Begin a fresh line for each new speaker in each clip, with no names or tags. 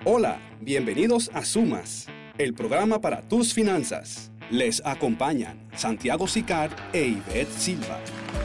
Hola, bienvenidos a Sumas, el programa para tus finanzas. Les acompañan Santiago Sicar e Ivette Silva.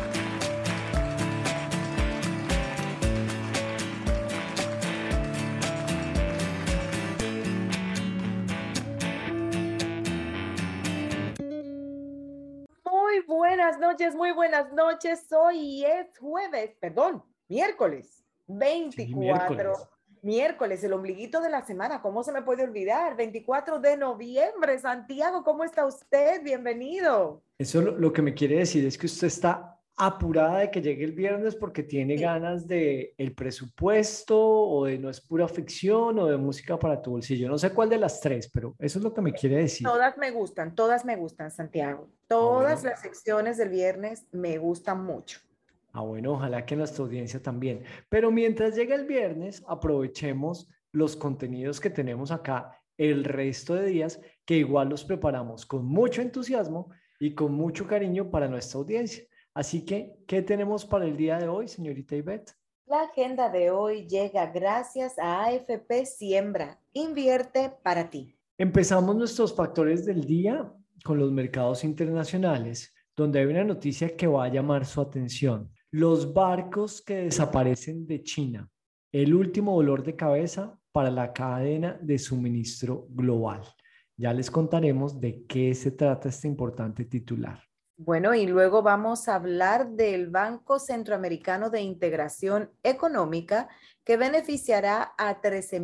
Muy buenas noches. Hoy es miércoles 24.
Sí,
Miércoles, el ombliguito de la semana. ¿Cómo se me puede olvidar? 24 de noviembre. Santiago, ¿cómo está usted? Bienvenido.
Eso lo que me quiere decir es que usted está apurada de que llegue el viernes porque tiene
Sí.
ganas de el presupuesto o de no es pura ficción o de música para tu bolsillo. No sé cuál de las tres, pero eso es lo que me quiere decir.
Todas me gustan, Santiago.
Ah,
Todas
bueno.
las secciones del viernes me gustan mucho.
Ah, bueno, ojalá que nuestra audiencia también. Pero mientras llega el viernes, aprovechemos los contenidos que tenemos acá el resto de días, que igual los preparamos con mucho entusiasmo y con mucho cariño para nuestra audiencia. Así que, ¿qué tenemos para el día de hoy, señorita Ivette?
La agenda de hoy llega gracias a AFP Siembra. Invierte para ti.
Empezamos nuestros factores del día con los mercados internacionales, donde hay una noticia que va a llamar su atención. Los barcos que desaparecen de China, el último dolor de cabeza para la cadena de suministro global. Ya les contaremos de qué se trata este importante titular.
Bueno, y luego vamos a hablar del Banco Centroamericano de Integración Económica, que beneficiará a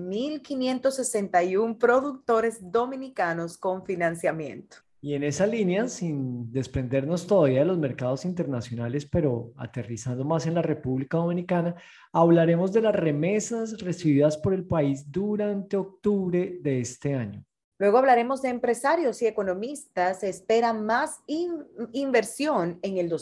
13.561 productores dominicanos con financiamiento.
Y en esa línea, sin desprendernos todavía de los mercados internacionales, pero aterrizando más en la República Dominicana, hablaremos de las remesas recibidas por el país durante octubre de este año.
Luego hablaremos de empresarios y economistas. Se espera más inversión en el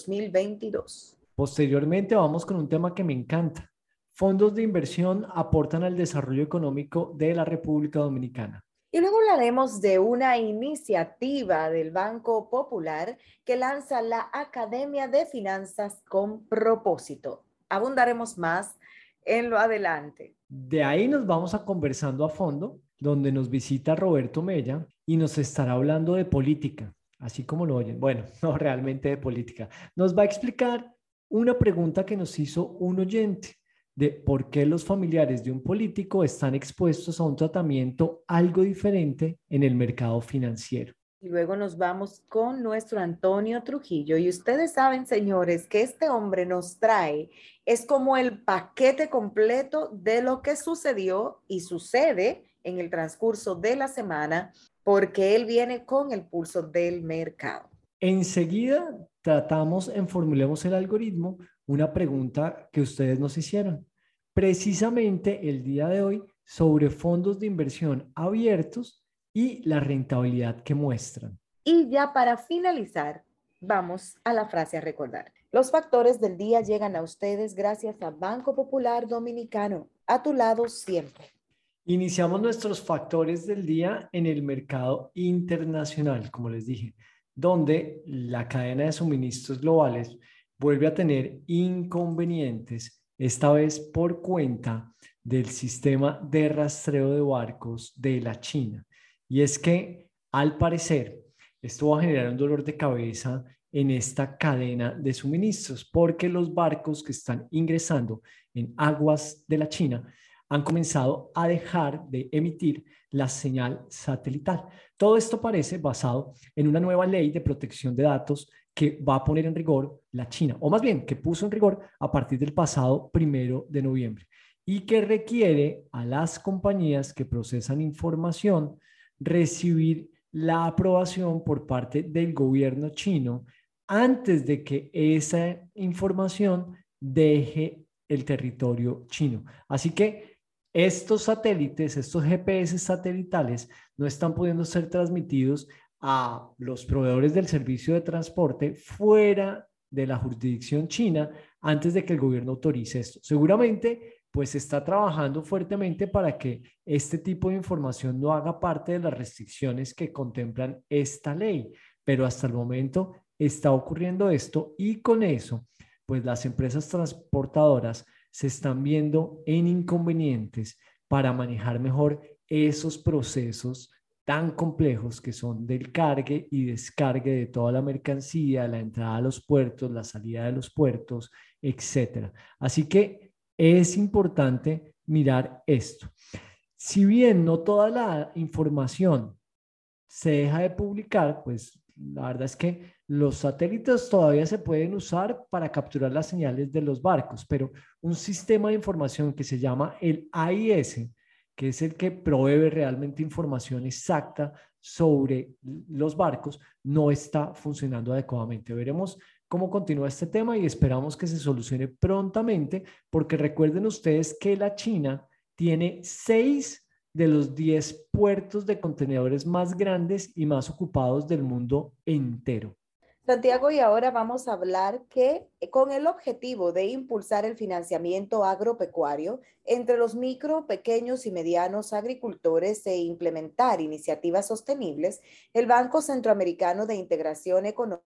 2022.
Posteriormente vamos con un tema que me encanta. Fondos de inversión aportan al desarrollo económico de la República Dominicana.
Y luego hablaremos de una iniciativa del Banco Popular que lanza la Academia de Finanzas con propósito. Abundaremos más en lo adelante.
De ahí nos vamos a conversando a fondo, donde nos visita Roberto Mella y nos estará hablando de política, así como lo oyen. Bueno, no realmente de política. Nos va a explicar una pregunta que nos hizo un oyente de por qué los familiares de un político están expuestos a un tratamiento algo diferente en el mercado financiero.
Y luego nos vamos con nuestro Antonio Trujillo. Y ustedes saben, señores, que este hombre nos trae, es como el paquete completo de lo que sucedió y sucede en el transcurso de la semana, porque él viene con el pulso del mercado.
Enseguida tratamos en Formulemos el Algoritmo una pregunta que ustedes nos hicieron, precisamente el día de hoy, sobre fondos de inversión abiertos y la rentabilidad que muestran.
Y ya para finalizar, vamos a la frase a recordar. Los factores del día llegan a ustedes gracias a Banco Popular Dominicano, a tu lado siempre.
Iniciamos nuestros factores del día en el mercado internacional, como les dije, donde la cadena de suministros globales vuelve a tener inconvenientes, esta vez por cuenta del sistema de rastreo de barcos de la China. Y es que, al parecer, esto va a generar un dolor de cabeza en esta cadena de suministros, porque los barcos que están ingresando en aguas de la China han comenzado a dejar de emitir la señal satelital. Todo esto parece basado en una nueva ley de protección de datos que va a poner en rigor la China, o más bien que puso en rigor a partir del pasado 1 de noviembre, y que requiere a las compañías que procesan información recibir la aprobación por parte del gobierno chino antes de que esa información deje el territorio chino. Así que estos satélites, estos GPS satelitales, no están pudiendo ser transmitidos a los proveedores del servicio de transporte fuera de la jurisdicción china antes de que el gobierno autorice esto. Seguramente, pues está trabajando fuertemente para que este tipo de información no haga parte de las restricciones que contemplan esta ley, pero hasta el momento está ocurriendo esto y con eso, pues las empresas transportadoras se están viendo en inconvenientes para manejar mejor esos procesos tan complejos que son del cargue y descargue de toda la mercancía, la entrada a los puertos, la salida de los puertos, etcétera. Así que es importante mirar esto. Si bien no toda la información se deja de publicar, pues la verdad es que los satélites todavía se pueden usar para capturar las señales de los barcos, pero un sistema de información que se llama el AIS, que es el que provee realmente información exacta sobre los barcos, no está funcionando adecuadamente. Veremos cómo continúa este tema y esperamos que se solucione prontamente, porque recuerden ustedes que la China tiene 6 de los 10 puertos de contenedores más grandes y más ocupados del mundo entero.
Santiago, y ahora vamos a hablar que con el objetivo de impulsar el financiamiento agropecuario entre los micro, pequeños y medianos agricultores e implementar iniciativas sostenibles, el Banco Centroamericano de Integración Económica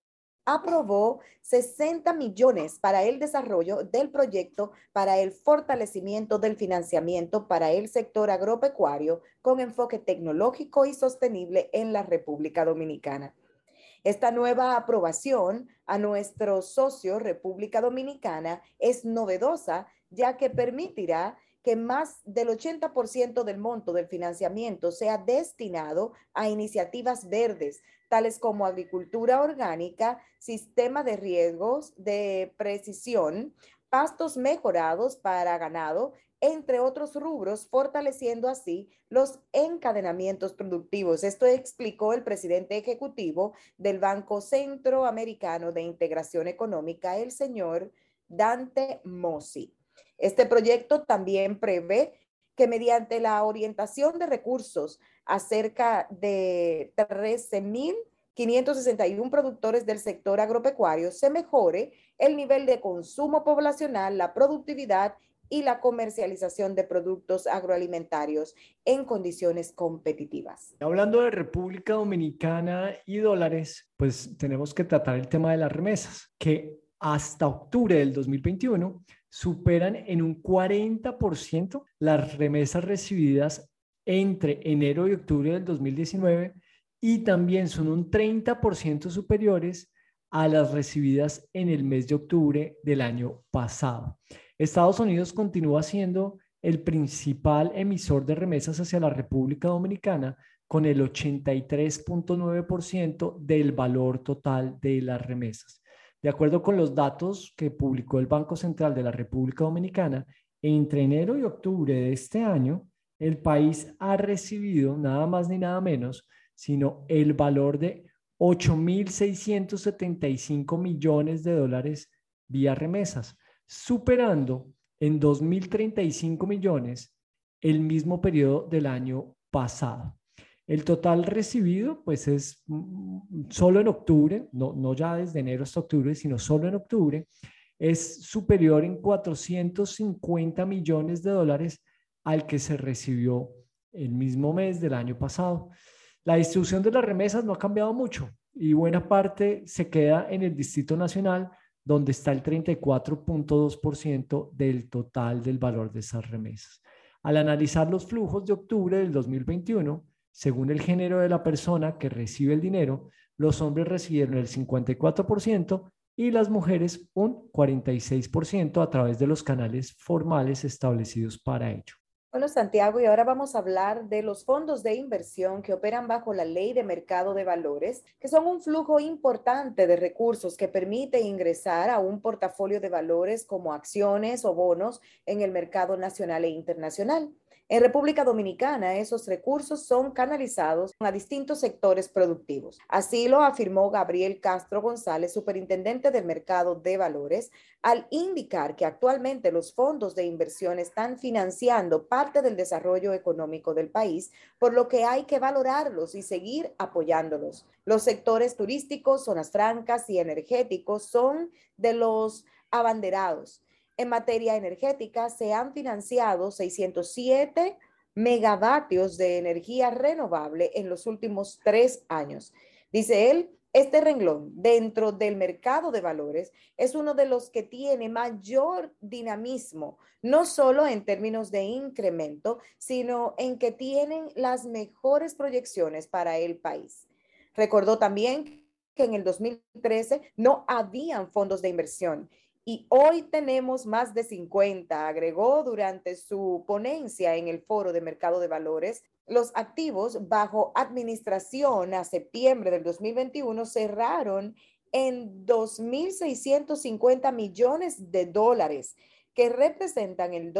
aprobó 60 millones para el desarrollo del proyecto para el fortalecimiento del financiamiento para el sector agropecuario con enfoque tecnológico y sostenible en la República Dominicana. Esta nueva aprobación a nuestro socio República Dominicana es novedosa, ya que permitirá que más del 80% del monto del financiamiento sea destinado a iniciativas verdes, tales como agricultura orgánica, sistema de riegos de precisión, pastos mejorados para ganado, entre otros rubros, fortaleciendo así los encadenamientos productivos. Esto explicó el presidente ejecutivo del Banco Centroamericano de Integración Económica, el señor Dante Mossi. Este proyecto también prevé que mediante la orientación de recursos a cerca de 13.561 productores del sector agropecuario se mejore el nivel de consumo poblacional, la productividad y la comercialización de productos agroalimentarios en condiciones competitivas.
Hablando de República Dominicana y dólares, pues tenemos que tratar el tema de las remesas, que hasta octubre del 2021 superan en un 40% las remesas recibidas entre enero y octubre del 2019 y también son un 30% superiores a las recibidas en el mes de octubre del año pasado. Estados Unidos continúa siendo el principal emisor de remesas hacia la República Dominicana con el 83.9% del valor total de las remesas. De acuerdo con los datos que publicó el Banco Central de la República Dominicana, entre enero y octubre de este año, el país ha recibido nada más ni nada menos, sino el valor de 8.675 millones de dólares vía remesas, superando en 2.035 millones el mismo periodo del año pasado. El total recibido, pues es solo en octubre, no ya desde enero hasta octubre, sino solo en octubre, es superior en 450 millones de dólares al que se recibió el mismo mes del año pasado. La distribución de las remesas no ha cambiado mucho y buena parte se queda en el Distrito Nacional, donde está el 34.2% del total del valor de esas remesas. Al analizar los flujos de octubre del 2021, según el género de la persona que recibe el dinero, los hombres recibieron el 54% y las mujeres un 46% a través de los canales formales establecidos para ello.
Bueno, Santiago, y ahora vamos a hablar de los fondos de inversión que operan bajo la Ley de Mercado de Valores, que son un flujo importante de recursos que permite ingresar a un portafolio de valores como acciones o bonos en el mercado nacional e internacional. En República Dominicana, esos recursos son canalizados a distintos sectores productivos. Así lo afirmó Gabriel Castro González, superintendente del mercado de valores, al indicar que actualmente los fondos de inversión están financiando parte del desarrollo económico del país, por lo que hay que valorarlos y seguir apoyándolos. Los sectores turísticos, zonas francas y energéticos son de los abanderados. En materia energética, se han financiado 607 megavatios de energía renovable en los últimos 3 años. Dice él Este renglón dentro del mercado de valores es uno de los que tiene mayor dinamismo, no solo en términos de incremento, sino en que tienen las mejores proyecciones para el país. Recordó también que en el 2013 no habían fondos de inversión y hoy tenemos más de 50, agregó durante su ponencia en el Foro de Mercado de Valores. Los activos bajo administración a septiembre del 2021 cerraron en 2.650 millones de dólares, que representan el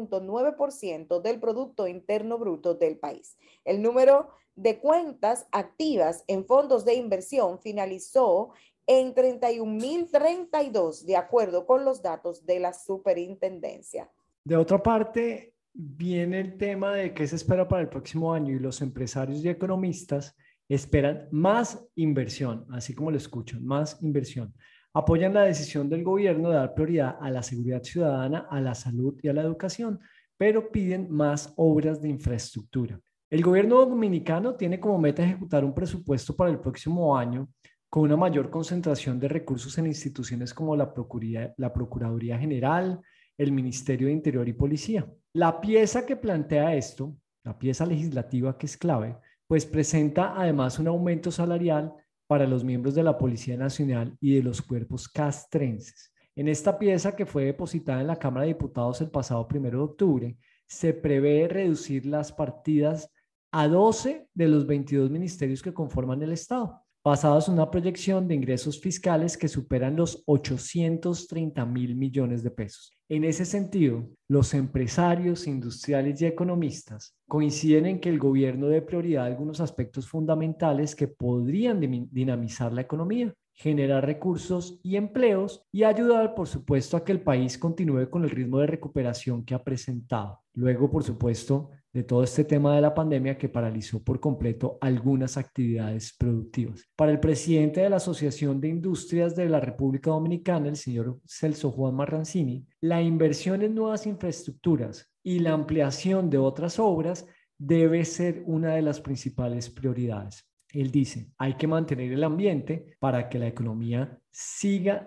2.9% del Producto Interno Bruto del país. El número de cuentas activas en fondos de inversión finalizó en 31.032, de acuerdo con los datos de la superintendencia.
De otra parte, viene el tema de qué se espera para el próximo año y los empresarios y economistas esperan más inversión, así como lo escuchan, más inversión. Apoyan la decisión del gobierno de dar prioridad a la seguridad ciudadana, a la salud y a la educación, pero piden más obras de infraestructura. El gobierno dominicano tiene como meta ejecutar un presupuesto para el próximo año con una mayor concentración de recursos en instituciones como la Procuraduría General, el Ministerio de Interior y Policía. La pieza que plantea esto, la pieza legislativa que es clave, pues presenta además un aumento salarial para los miembros de la Policía Nacional y de los cuerpos castrenses. En esta pieza que fue depositada en la Cámara de Diputados el pasado 1 de octubre, se prevé reducir las partidas a 12 de los 22 ministerios que conforman el Estado, basados en una proyección de ingresos fiscales que superan los 830.000 millones de pesos. En ese sentido, los empresarios, industriales y economistas coinciden en que el gobierno dé prioridad a algunos aspectos fundamentales que podrían dinamizar la economía, generar recursos y empleos y ayudar, por supuesto, a que el país continúe con el ritmo de recuperación que ha presentado. Luego, por supuesto, de todo este tema de la pandemia que paralizó por completo algunas actividades productivas. Para el presidente de la Asociación de Industrias de la República Dominicana, el señor Celso Juan Marrancini, la inversión en nuevas infraestructuras y la ampliación de otras obras debe ser una de las principales prioridades. Él dice, hay que mantener el ambiente para que la economía siga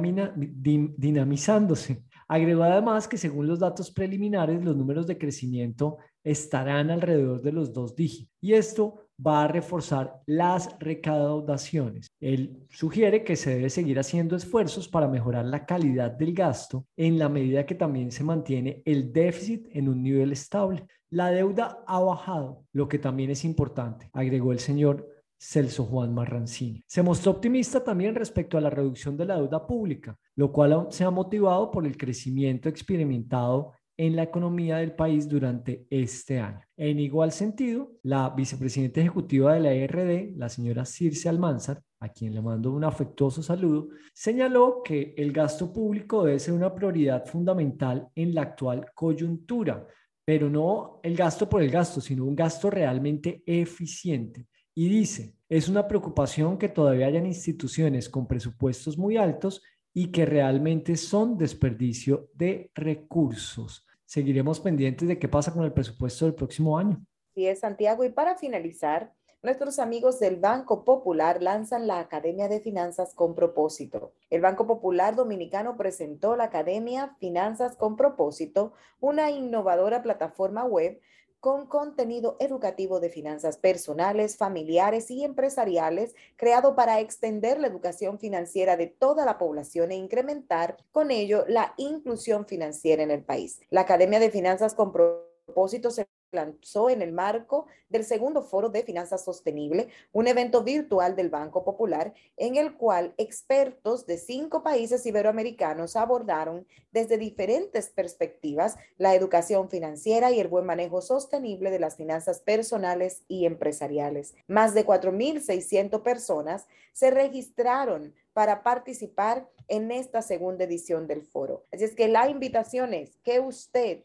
dinamizándose. Agregó además que según los datos preliminares, los números de crecimiento estarán alrededor de los 2 dígitos y esto va a reforzar las recaudaciones. Él sugiere que se debe seguir haciendo esfuerzos para mejorar la calidad del gasto en la medida que también se mantiene el déficit en un nivel estable. La deuda ha bajado, lo que también es importante, agregó el señor Celso Juan Marrancini. Se mostró optimista también respecto a la reducción de la deuda pública, lo cual se ha motivado por el crecimiento experimentado en la economía del país durante este año. En igual sentido, la vicepresidenta ejecutiva de la ERD, la señora Circe Almanzar, a quien le mando un afectuoso saludo, señaló que el gasto público debe ser una prioridad fundamental en la actual coyuntura, pero no el gasto por el gasto, sino un gasto realmente eficiente. Y dice, es una preocupación que todavía hayan instituciones con presupuestos muy altos y que realmente son desperdicio de recursos. Seguiremos pendientes de qué pasa con el presupuesto del próximo año.
Sí, es Santiago. Y para finalizar, nuestros amigos del Banco Popular lanzan la Academia de Finanzas con Propósito. El Banco Popular Dominicano presentó la Academia Finanzas con Propósito, una innovadora plataforma web con contenido educativo de finanzas personales, familiares y empresariales, creado para extender la educación financiera de toda la población e incrementar con ello la inclusión financiera en el país. La Academia de Finanzas con Propósito se lanzó en el marco del segundo Foro de Finanzas Sostenible, un evento virtual del Banco Popular, en el cual expertos de 5 países iberoamericanos abordaron desde diferentes perspectivas la educación financiera y el buen manejo sostenible de las finanzas personales y empresariales. Más de 4.600 personas se registraron para participar en esta segunda edición del foro. Así es que la invitación es que usted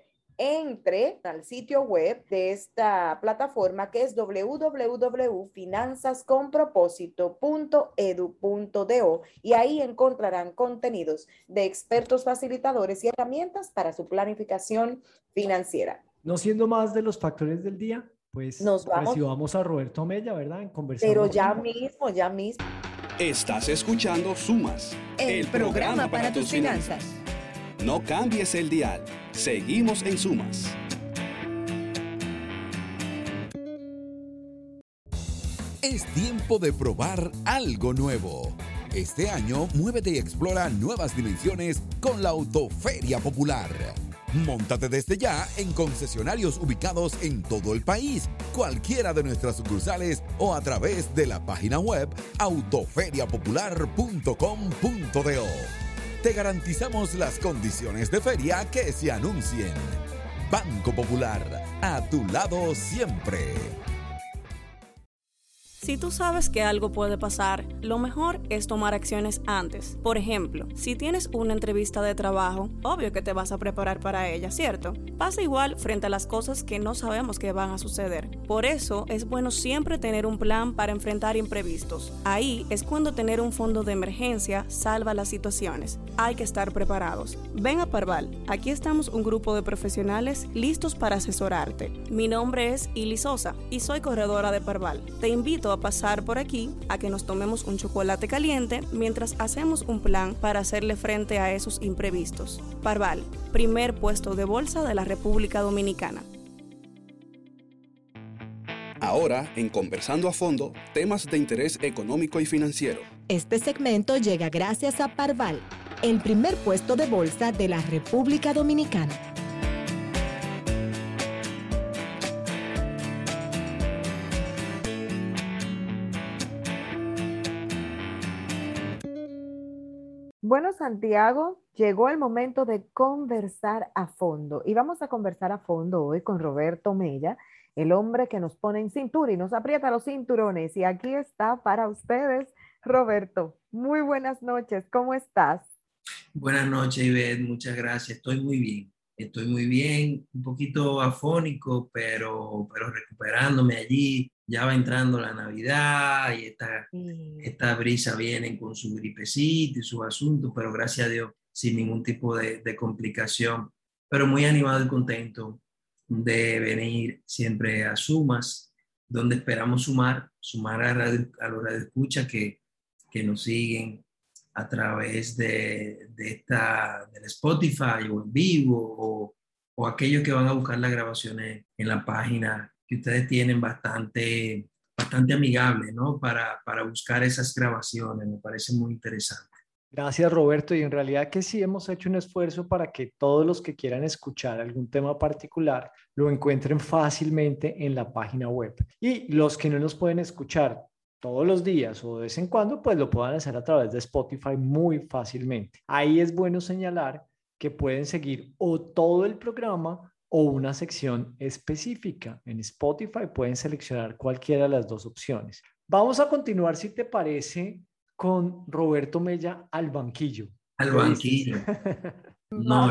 entre al sitio web de esta plataforma, que es www.finanzasconpropósito.edu.do, y ahí encontrarán contenidos de expertos facilitadores y herramientas para su planificación financiera.
No siendo más de los factores del día, pues
Nos vamos,
recibamos a Roberto Mella, ¿verdad? En
pero
Conversamos.
ya mismo.
Estás escuchando Sumas,
el programa para tus finanzas.
No cambies el dial. Seguimos en Sumas.
Es tiempo de probar algo nuevo. Este año, muévete y explora nuevas dimensiones con la Autoferia Popular. Móntate desde ya en concesionarios ubicados en todo el país, cualquiera de nuestras sucursales o a través de la página web autoferiapopular.com.do. Te garantizamos las condiciones de feria que se anuncien. Banco Popular, a tu lado siempre.
Si tú sabes que algo puede pasar, lo mejor es tomar acciones antes. Por ejemplo, si tienes una entrevista de trabajo, obvio que te vas a preparar para ella, ¿cierto? Pasa igual frente a las cosas que no sabemos que van a suceder. Por eso es bueno siempre tener un plan para enfrentar imprevistos. Ahí es cuando tener un fondo de emergencia salva las situaciones. Hay que estar preparados. Ven a Parval. Aquí estamos un grupo de profesionales listos para asesorarte. Mi nombre es Ili Sosa y soy corredora de Parval. Te invito a pasar por aquí a que nos tomemos un chocolate caliente mientras hacemos un plan para hacerle frente a esos imprevistos. Parval, primer puesto de bolsa de la República Dominicana.
Ahora, en Conversando a Fondo, temas de interés económico y financiero.
Este segmento llega gracias a Parval, el primer puesto de bolsa de la República Dominicana.
Bueno, Santiago, llegó el momento de conversar a fondo y vamos a conversar a fondo hoy con Roberto Mella, el hombre que nos pone en cintura y nos aprieta los cinturones. Y aquí está para ustedes, Roberto. Muy buenas noches, ¿cómo estás?
Buenas noches, Ivette, muchas gracias. Estoy muy bien, un poquito afónico, pero recuperándome allí. Ya va entrando la Navidad y esta brisa viene con su gripecita y sus asuntos, pero gracias a Dios sin ningún tipo de complicación. Pero muy animado y contento de venir siempre a Sumas, donde esperamos sumar a los radioescuchas que nos siguen a través del Spotify o en vivo o aquellos que van a buscar las grabaciones en la página que ustedes tienen bastante amigable, ¿no? Para buscar esas grabaciones, me parece muy interesante.
Gracias, Roberto. Y en realidad que sí hemos hecho un esfuerzo para que todos los que quieran escuchar algún tema particular lo encuentren fácilmente en la página web. Y los que no nos pueden escuchar todos los días o de vez en cuando, pues lo puedan hacer a través de Spotify muy fácilmente. Ahí es bueno señalar que pueden seguir o todo el programa o una sección específica. En Spotify pueden seleccionar cualquiera de las dos opciones. Vamos a continuar, si te parece, con Roberto Mella al banquillo.
Al banquillo. No,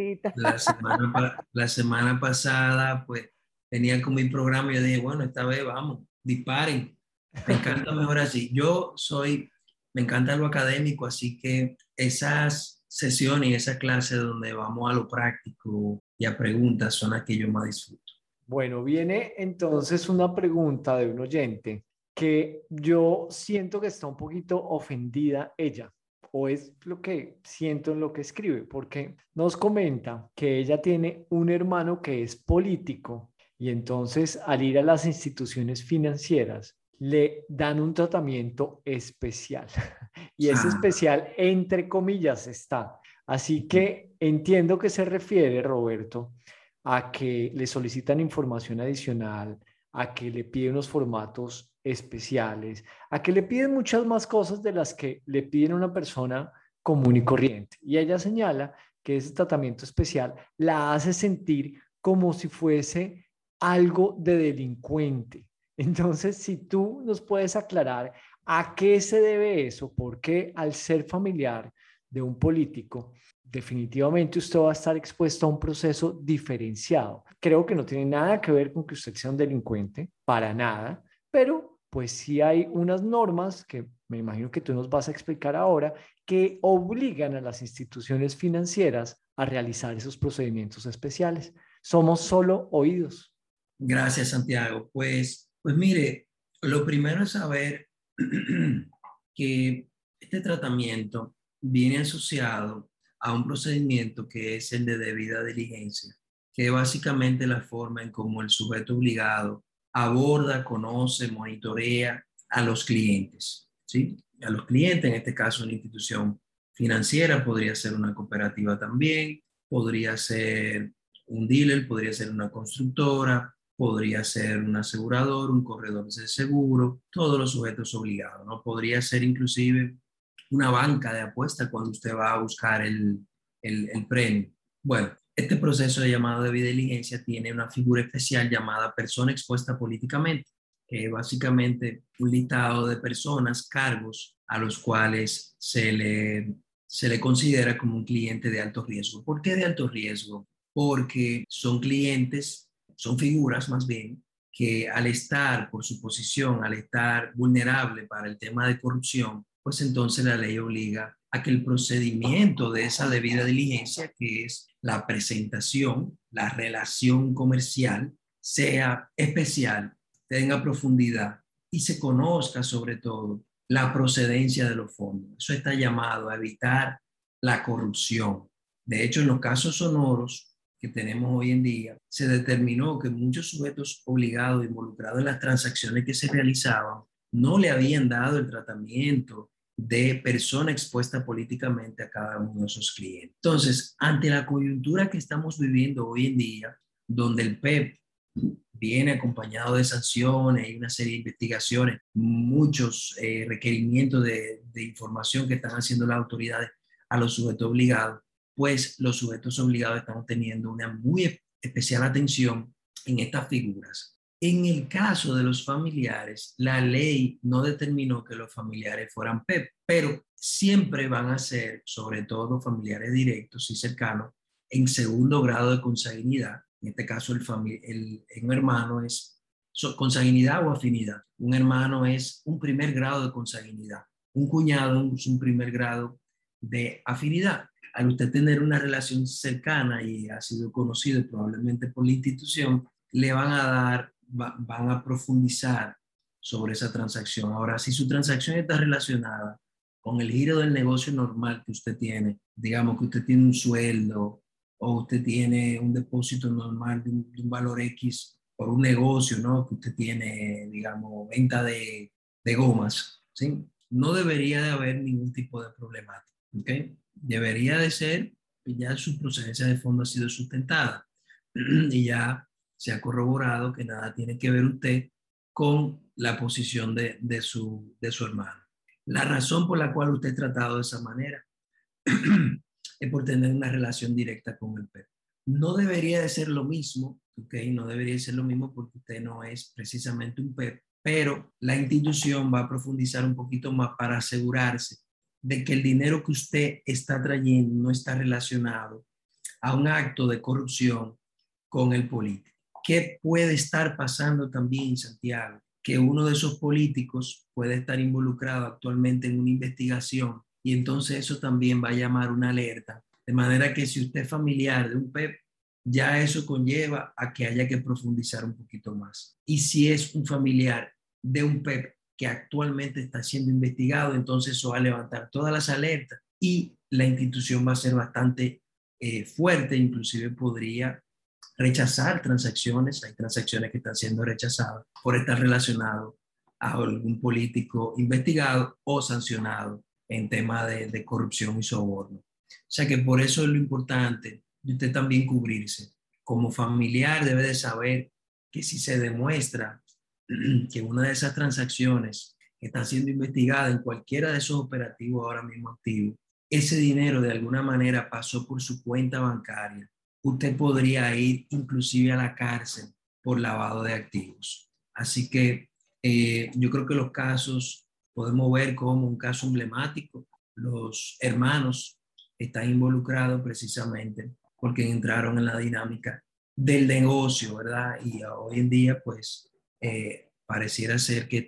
la semana pasada, pues, tenía como mi programa y yo dije, bueno, esta vez vamos, disparen. Me encanta mejor así. Me encanta lo académico, así que esas sesiones y esas clases donde vamos a lo práctico y a preguntas son las que yo más disfruto.
Bueno, viene entonces una pregunta de un oyente que yo siento que está un poquito ofendida ella, o es lo que siento en lo que escribe, porque nos comenta que ella tiene un hermano que es político y entonces al ir a las instituciones financieras le dan un tratamiento especial y ese especial entre comillas está. Así que entiendo que se refiere, Roberto, a que le solicitan información adicional, a que le piden unos formatos especiales, a que le piden muchas más cosas de las que le piden a una persona común y corriente. Y ella señala que ese tratamiento especial la hace sentir como si fuese algo de delincuente. Entonces, si tú nos puedes aclarar a qué se debe eso, porque al ser familiar de un político, definitivamente usted va a estar expuesto a un proceso diferenciado. Creo que no tiene nada que ver con que usted sea un delincuente, para nada, pero pues sí hay unas normas que me imagino que tú nos vas a explicar ahora que obligan a las instituciones financieras a realizar esos procedimientos especiales. Somos solo oídos.
Gracias, Santiago. Pues mire, lo primero es saber que este tratamiento viene asociado a un procedimiento que es el de debida diligencia, que es básicamente la forma en cómo el sujeto obligado aborda, conoce, monitorea a los clientes, ¿sí? A los clientes, en este caso una institución financiera, podría ser una cooperativa también, podría ser un dealer, podría ser una constructora, podría ser un asegurador, un corredor de seguro, todos los sujetos obligados, ¿no? Podría ser inclusive una banca de apuestas cuando usted va a buscar el premio. Bueno, este proceso de llamado de debida diligencia tiene una figura especial llamada persona expuesta políticamente, que es básicamente un listado de personas, cargos a los cuales se le considera como un cliente de alto riesgo. ¿Por qué de alto riesgo? Porque son clientes, son figuras más bien, que al estar por su posición, al estar vulnerable para el tema de corrupción, pues entonces la ley obliga a que el procedimiento de esa debida diligencia, que es la presentación, la relación comercial, sea especial, tenga profundidad y se conozca sobre todo la procedencia de los fondos. Eso está llamado a evitar la corrupción. De hecho, en los casos sonoros que tenemos hoy en día, se determinó que muchos sujetos obligados involucrados en las transacciones que se realizaban no le habían dado el tratamiento de persona expuesta políticamente a cada uno de esos clientes. Entonces, ante la coyuntura que estamos viviendo hoy en día, donde el PEP viene acompañado de sanciones y una serie de investigaciones, muchos requerimientos de información que están haciendo las autoridades a los sujetos obligados, pues los sujetos obligados están teniendo una muy especial atención en estas figuras. En el caso de los familiares, la ley no determinó que los familiares fueran PEP, pero siempre van a ser, sobre todo familiares directos y cercanos, en segundo grado de consanguinidad. En este caso, un hermano es consanguinidad o afinidad. Un hermano es un primer grado de consanguinidad. Un cuñado es un primer grado de afinidad. Al usted tener una relación cercana y ha sido conocido probablemente por la institución, le van a profundizar sobre esa transacción. Ahora, si su transacción está relacionada con el giro del negocio normal que usted tiene, digamos que usted tiene un sueldo o usted tiene un depósito normal de un valor X por un negocio, ¿no? Que usted tiene, digamos, venta de gomas, ¿sí? No debería de haber ningún tipo de problemática, ¿ok? Debería de ser que ya su procedencia de fondo ha sido sustentada y ya se ha corroborado que nada tiene que ver usted con la posición de su hermano. La razón por la cual usted es tratado de esa manera es por tener una relación directa con el PEP. No debería de ser lo mismo, ¿ok? No debería de ser lo mismo porque usted no es precisamente un PEP, pero la institución va a profundizar un poquito más para asegurarse de que el dinero que usted está trayendo no está relacionado a un acto de corrupción con el político. ¿Qué puede estar pasando también, Santiago? Que uno de esos políticos puede estar involucrado actualmente en una investigación y entonces eso también va a llamar una alerta. De manera que si usted es familiar de un PEP, ya eso conlleva a que haya que profundizar un poquito más. Y si es un familiar de un PEP que actualmente está siendo investigado, entonces eso va a levantar todas las alertas y la institución va a ser bastante fuerte, inclusive podría rechazar transacciones. Hay transacciones que están siendo rechazadas por estar relacionado a algún político investigado o sancionado en tema de corrupción y soborno. O sea que por eso es lo importante de usted también cubrirse. Como familiar debe de saber que si se demuestra que una de esas transacciones que está siendo investigada en cualquiera de esos operativos ahora mismo activos, ese dinero de alguna manera pasó por su cuenta bancaria, usted podría ir inclusive a la cárcel por lavado de activos. Así que yo creo que los casos podemos ver como un caso emblemático. Los hermanos están involucrados precisamente porque entraron en la dinámica del negocio, ¿verdad? Y hoy en día, pues, pareciera ser que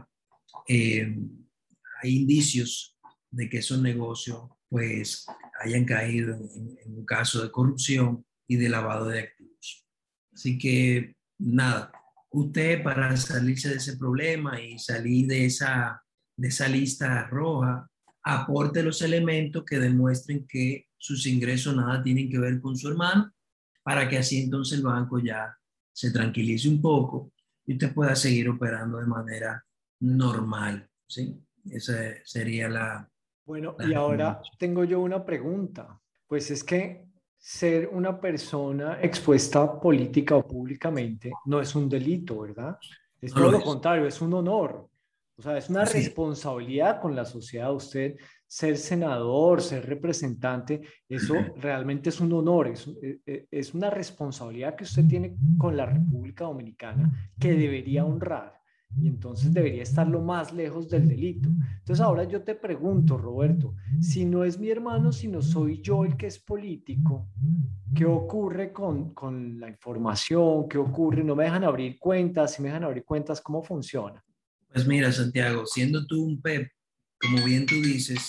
hay indicios de que esos negocios, pues, hayan caído en un caso de corrupción y de lavado de activos. Así que, nada, usted para salirse de ese problema y salir de esa lista roja, aporte los elementos que demuestren que sus ingresos nada tienen que ver con su hermano, para que así entonces el banco ya se tranquilice un poco y usted pueda seguir operando de manera normal, ¿sí? Esa sería la...
Bueno, y ahora tengo yo una pregunta. Pues es que ser una persona expuesta política o públicamente no es un delito, ¿verdad? Es todo lo contrario, es un honor. O sea, es una responsabilidad con la sociedad. Usted ser senador, ser representante, eso realmente es un honor, es una responsabilidad que usted tiene con la República Dominicana que debería honrar. Y entonces debería estar lo más lejos del delito. Entonces ahora yo te pregunto, Roberto, si no es mi hermano, sino soy yo el que es político, ¿qué ocurre con la información? ¿Qué ocurre? ¿No me dejan abrir cuentas? Si me dejan abrir cuentas, ¿cómo funciona?
Pues mira, Santiago, siendo tú un PEP, como bien tú dices,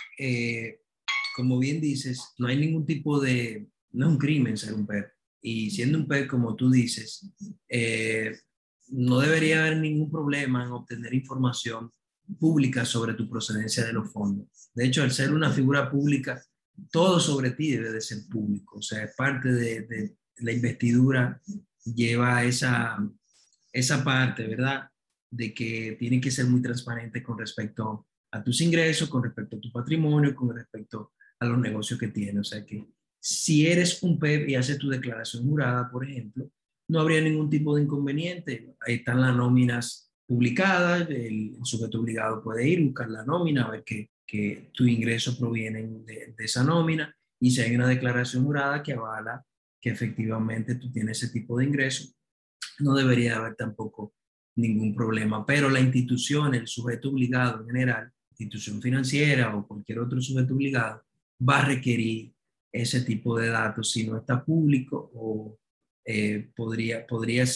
no hay ningún tipo de, no es un crimen ser un PEP. Y siendo un PEP, como tú dices, no debería haber ningún problema en obtener información pública sobre tu procedencia de los fondos. De hecho, al ser una figura pública, todo sobre ti debe de ser público. O sea, es parte de la investidura, lleva esa parte, ¿verdad? De que tiene que ser muy transparente con respecto a tus ingresos, con respecto a tu patrimonio, con respecto a los negocios que tienes. O sea que si eres un PEP y haces tu declaración jurada, por ejemplo, no habría ningún tipo de inconveniente. Ahí están las nóminas publicadas, el sujeto obligado puede ir, buscar la nómina, ver que tus ingresos provienen de esa nómina, y si hay una declaración jurada que avala que efectivamente tú tienes ese tipo de ingresos, no debería haber tampoco ningún problema. Pero la institución, el sujeto obligado en general, institución financiera o cualquier otro sujeto obligado, va a requerir ese tipo de datos si no está público, o podría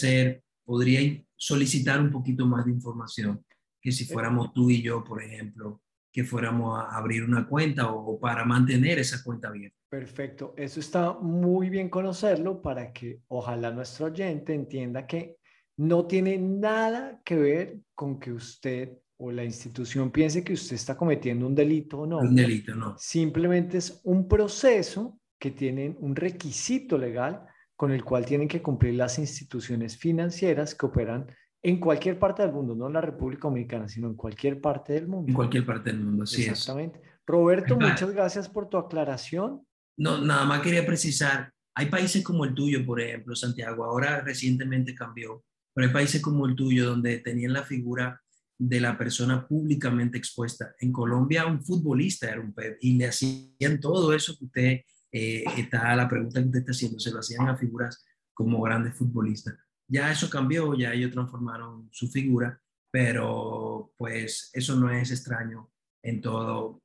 solicitar un poquito más de información que si fuéramos tú y yo, por ejemplo, que fuéramos a abrir una cuenta o para mantener esa cuenta abierta.
Perfecto, eso está muy bien conocerlo para que ojalá nuestro oyente entienda que no tiene nada que ver con que usted o la institución piense que usted está cometiendo un delito o no.
Un delito, no.
Simplemente es un proceso que tiene un requisito legal con el cual tienen que cumplir las instituciones financieras que operan en cualquier parte del mundo, no en la República Dominicana, sino en cualquier parte del mundo.
En cualquier parte del mundo, así
Exactamente. Es. Roberto, muchas gracias por tu aclaración.
No, nada más quería precisar, hay países como el tuyo, por ejemplo, Santiago, ahora recientemente cambió, pero hay países como el tuyo donde tenían la figura de la persona públicamente expuesta. En Colombia un futbolista era un PEP y le hacían todo eso que usted... la pregunta que usted está haciendo, se lo hacían a figuras como grandes futbolistas. Ya eso cambió, ya ellos transformaron su figura, pero pues eso no es extraño en todo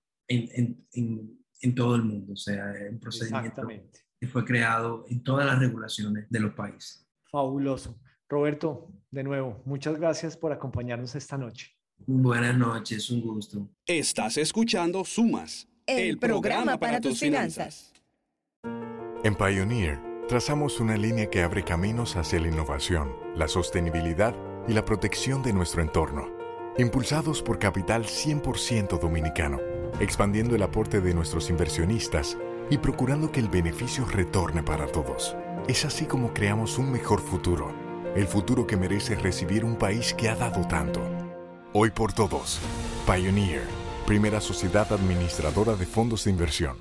el mundo. O sea, es un procedimiento que fue creado en todas las regulaciones de los países.
Fabuloso. Roberto, de nuevo, muchas gracias por acompañarnos esta noche.
Buenas noches, un gusto.
Estás escuchando Sumas, el programa para tus finanzas.
En Pioneer, trazamos una línea que abre caminos hacia la innovación, la sostenibilidad y la protección de nuestro entorno. Impulsados por capital 100% dominicano, expandiendo el aporte de nuestros inversionistas y procurando que el beneficio retorne para todos. Es así como creamos un mejor futuro, el futuro que merece recibir un país que ha dado tanto. Hoy por todos, Pioneer, primera sociedad administradora de fondos de inversión.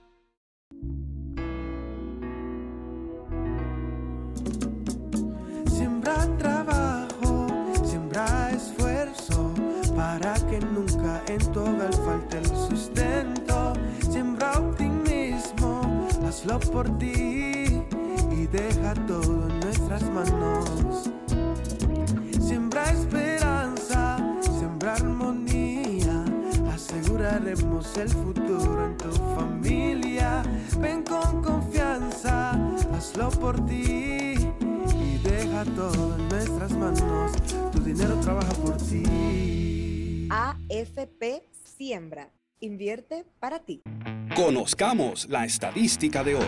Para que nunca en tu hogar falte el sustento. Siembra optimismo, hazlo por ti y deja todo en nuestras manos. Siembra esperanza, siembra armonía, aseguraremos el futuro en tu familia. Ven con confianza, hazlo por ti y deja todo en nuestras manos. Tu dinero trabaja por ti.
AFP Siembra. Invierte para ti.
Conozcamos la estadística de hoy.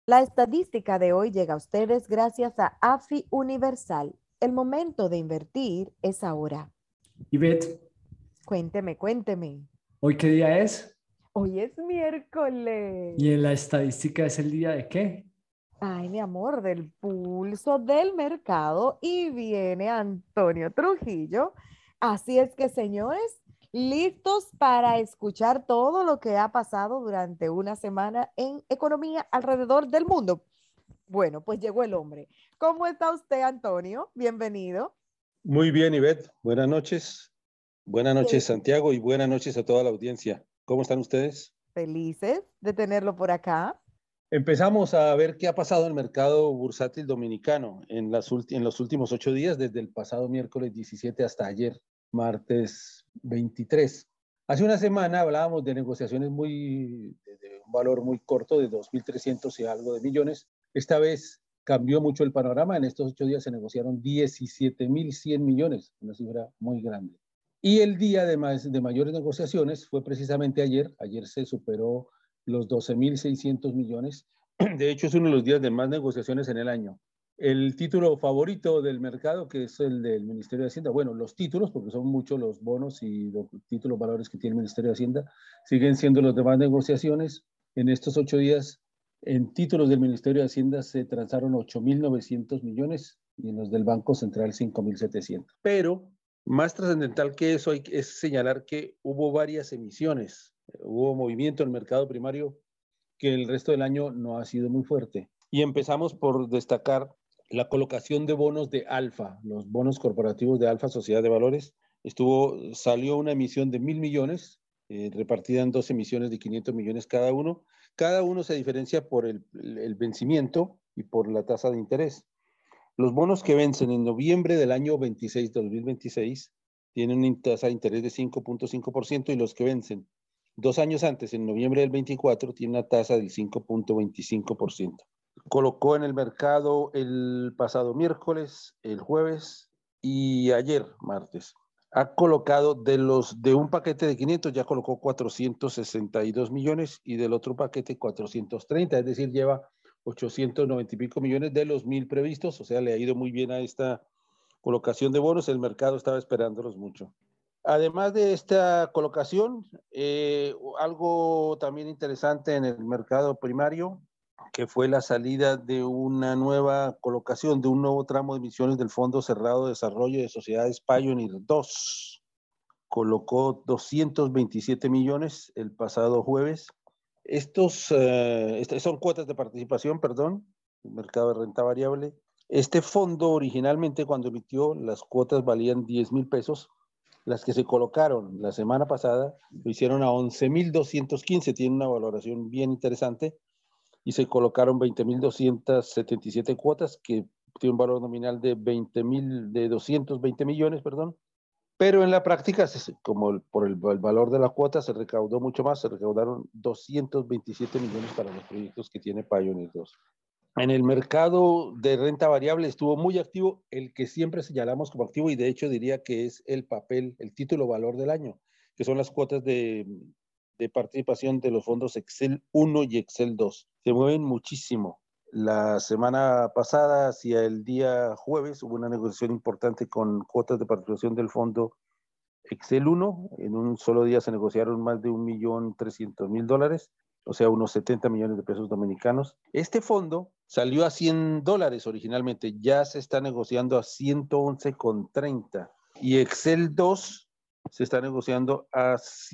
La estadística de hoy llega a ustedes gracias a AFI Universal. El momento de invertir es ahora.
Ivette,
Cuénteme.
¿hoy qué día es?
Hoy es miércoles.
¿Y en la estadística es el día de qué?
Ay, mi amor, del pulso del mercado y viene Antonio Trujillo. Así es que, señores, listos para escuchar todo lo que ha pasado durante una semana en economía alrededor del mundo. Bueno, pues llegó el hombre. ¿Cómo está usted, Antonio? Bienvenido.
Muy bien, Ivette. Buenas noches. Buenas noches,
Sí.
Santiago, y buenas noches a toda la audiencia. ¿Cómo están ustedes?
Felices de tenerlo por acá.
Empezamos a ver qué ha pasado en el mercado bursátil dominicano en los últimos 8 días, desde el pasado miércoles 17 hasta ayer, martes 23. Hace una semana hablábamos de negociaciones de un valor muy corto de 2.300 y algo de millones. Esta vez cambió mucho el panorama. En estos 8 días se negociaron 17.100 millones, una cifra muy grande. Y el día de mayores negociaciones fue precisamente ayer. Ayer se superó los 12.600 millones. De hecho, es uno de los días de más negociaciones en el año. El título favorito del mercado, que es el del Ministerio de Hacienda, bueno, los títulos, porque son muchos los bonos y los títulos valores que tiene el Ministerio de Hacienda, siguen siendo los demás negociaciones. En estos 8 días, en títulos del Ministerio de Hacienda se transaron 8.900 millones y en los del Banco Central 5.700. Pero más trascendental que eso es señalar que hubo varias emisiones. Hubo movimiento en el mercado primario que el resto del año no ha sido muy fuerte. Y empezamos por destacar la colocación de bonos de Alfa, los bonos corporativos de Alfa, Sociedad de Valores. Salió una emisión de 1.000 millones, repartida en 2 emisiones de 500 millones cada uno. Cada uno se diferencia por el vencimiento y por la tasa de interés. Los bonos que vencen en noviembre del año 2026, tienen una tasa de interés de 5.5% y los que vencen 2 años antes, en noviembre del 24, tiene una tasa del 5.25%. Colocó en el mercado el pasado miércoles, el jueves y ayer, martes. Ha colocado de un paquete de 500, ya colocó 462 millones y del otro paquete 430, es decir, lleva 890 y pico millones de los 1.000 previstos, o sea, le ha ido muy bien a esta colocación de bonos, el mercado estaba esperándolos mucho. Además de esta colocación, algo también interesante en el mercado primario, que fue la salida de una nueva colocación, de un nuevo tramo de emisiones del Fondo Cerrado de Desarrollo de Sociedades Pioneer 2. Colocó 227 millones el pasado jueves. Estas son cuotas de participación, el mercado de renta variable. Este fondo originalmente cuando emitió las cuotas valían 10,000 pesos. Las que se colocaron la semana pasada lo hicieron a 11.215, tiene una valoración bien interesante, y se colocaron 20.277 cuotas que tiene un valor nominal de 220 millones, pero en la práctica, como por el valor de la cuota se recaudó mucho más, se recaudaron 227 millones para los proyectos que tiene Pioneer 2. En el mercado de renta variable estuvo muy activo el que siempre señalamos como activo y de hecho diría que es el título valor del año, que son las cuotas de participación de los fondos Excel 1 y Excel 2. Se mueven muchísimo. La semana pasada, hacia el día jueves, hubo una negociación importante con cuotas de participación del fondo Excel 1. En un solo día se negociaron más de $1.300.000. O sea, unos 70 millones de pesos dominicanos. Este fondo salió a $100 originalmente, ya se está negociando a 111,30. Y Excel 2 se está negociando a